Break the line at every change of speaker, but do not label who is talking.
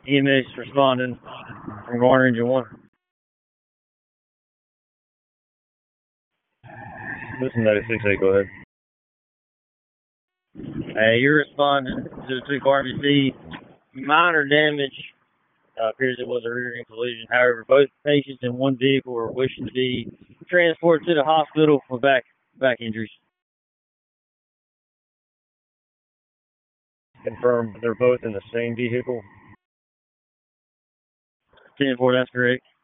EMS responding from Garner Engine 1.
Listen, 96-8, go ahead.
You're responding to the 2 RBC. Minor damage. Appears it was a rear-end collision. However, both patients in one vehicle are wishing to be transported to the hospital for back injuries.
Confirm they're both in the same vehicle.
10-4, that's correct.